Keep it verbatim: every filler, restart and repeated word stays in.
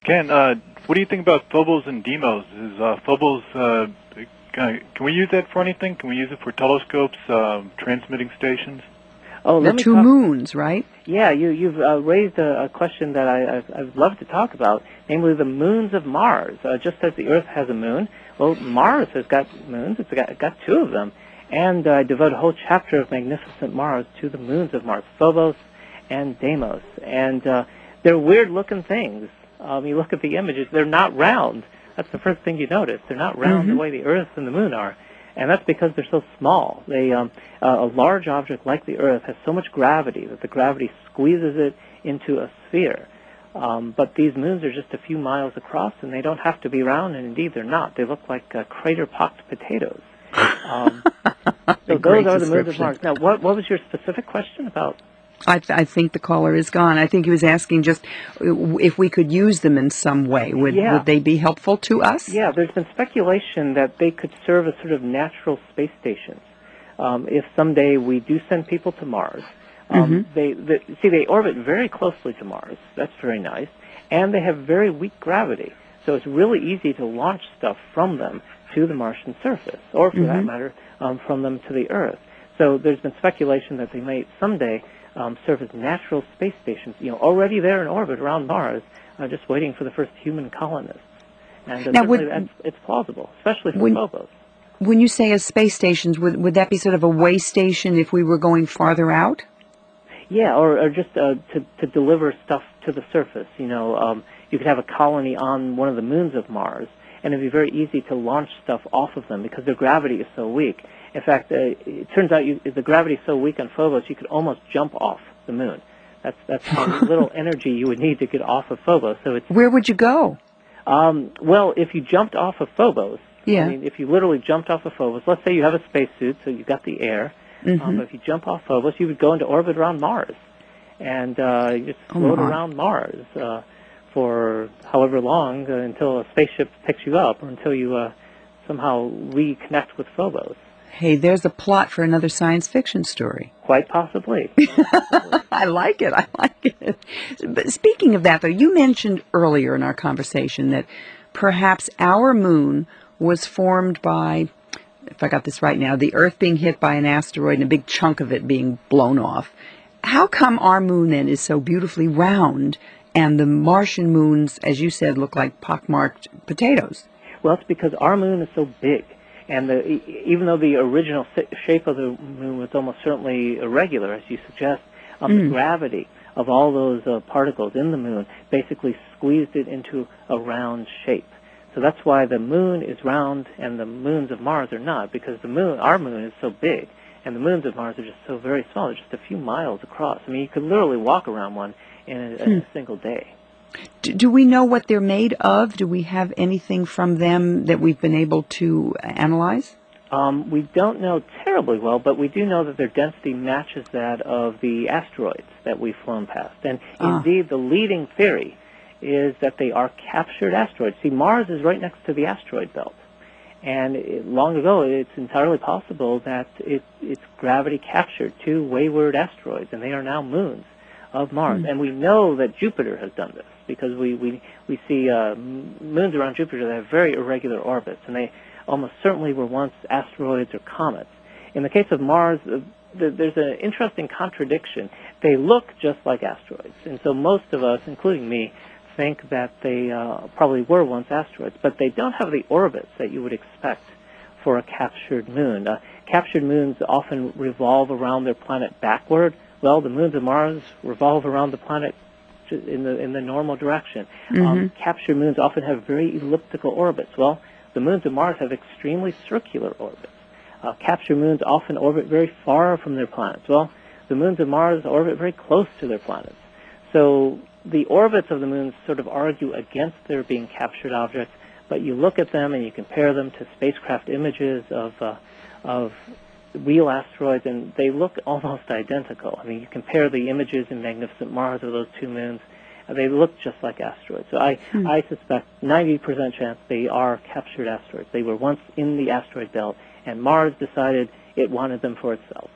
Ken, uh, what do you think about Phobos and Deimos? Is uh, Phobos, uh, can, can we use that for anything? Can we use it for telescopes, uh, transmitting stations? Oh, the let me two talk. moons, right? Yeah, you, you've uh, raised a, a question that I, I, I'd love to talk about, namely the moons of Mars. Uh, just as the Earth has a moon, well, Mars has got moons. It's got, got two of them. And uh, I devote a whole chapter of Magnificent Mars to the moons of Mars, Phobos and Deimos. And uh, they're weird-looking things. Um, you look at the images, they're not round. That's the first thing you notice. They're not round Mm-hmm. the way the Earth and the moon are. And that's because they're so small. They, um, uh, a large object like the Earth has so much gravity that the gravity squeezes it into a sphere. Um, but these moons are just a few miles across, and they don't have to be round, and indeed they're not. They look like uh, crater-pocked potatoes. Um, so those are the moons of Mars. Now, what, what was your specific question about? I, th- I think the caller is gone. I think he was asking just if we could use them in some way. Would, Yeah. would they be helpful to us? Yeah, there's been speculation that they could serve as sort of natural space stations. Um, if someday we do send people to Mars, um, Mm-hmm. they, they see they orbit very closely to Mars. That's very nice, and they have very weak gravity, so it's really easy to launch stuff from them to the Martian surface, or for Mm-hmm. that matter, um, from them to the Earth. So there's been speculation that they may someday um, serve as natural space stations, you know, already there in orbit around Mars, uh, just waiting for the first human colonists. And uh, Now, certainly would- that's, it's plausible, especially for when- Phobos. When you say as space stations, would, would that be sort of a way station if we were going farther out? Yeah, or, or just uh, to, to deliver stuff to the surface. You know, um, you could have a colony on one of the moons of Mars, and it'd be very easy to launch stuff off of them because their gravity is so weak. In fact, uh, it turns out you, the gravity is so weak on Phobos, you could almost jump off the moon. That's that's how little energy you would need to get off of Phobos. So it's Where would you go? um, well, if you jumped off of Phobos, Yeah. I mean, if you literally jumped off of Phobos, let's say you have a spacesuit, so you've got the air. Mm-hmm. Um, but if you jump off Phobos, you would go into orbit around Mars, and uh, you just Oh, float my. around Mars uh, for however long uh, until a spaceship picks you up, or until you uh, somehow reconnect with Phobos. Hey, there's a plot for another science fiction story. Quite possibly. I like it. I like it. But speaking of that, though, you mentioned earlier in our conversation that perhaps our moon was formed by, if I got this right now, the Earth being hit by an asteroid and a big chunk of it being blown off. How come our moon then is so beautifully round and the Martian moons, as you said, look like pockmarked potatoes? Well, it's because our moon is so big. And the, e- even though the original si- shape of the moon was almost certainly irregular, as you suggest, um, Mm. the gravity of all those uh, particles in the moon basically squeezed it into a round shape. So that's why the moon is round and the moons of Mars are not, because the moon, our moon, is so big, and the moons of Mars are just so very small. They're just a few miles across. I mean, you could literally walk around one in a, in a single day. Do, do we know what they're made of? Do we have anything from them that we've been able to analyze? Um, we don't know terribly well, but we do know that their density matches that of the asteroids that we've flown past. And Ah. indeed, the leading theory is that they are captured asteroids. See, Mars is right next to the asteroid belt. And it, long ago, it's entirely possible that it, its gravity captured two wayward asteroids, and they are now moons of Mars. Hmm. And we know that Jupiter has done this, because we, we, we see uh, m- moons around Jupiter that have very irregular orbits, and they almost certainly were once asteroids or comets. In the case of Mars, uh, th- there's an interesting contradiction. They look just like asteroids, and so most of us, including me, think that they uh, probably were once asteroids, but they don't have the orbits that you would expect for a captured moon. Uh, captured moons often revolve around their planet backward. Well, the moons of Mars revolve around the planet in the in the normal direction. Mm-hmm. Um, captured moons often have very elliptical orbits. Well, the moons of Mars have extremely circular orbits. Uh, captured moons often orbit very far from their planets. Well, the moons of Mars orbit very close to their planets. So the orbits of the moons sort of argue against their being captured objects, but you look at them and you compare them to spacecraft images of uh, of real asteroids, and they look almost identical. I mean, you compare the images in Magnificent Mars of those two moons, and they look just like asteroids. So I, Hmm. I suspect ninety percent chance they are captured asteroids. They were once in the asteroid belt, and Mars decided it wanted them for itself.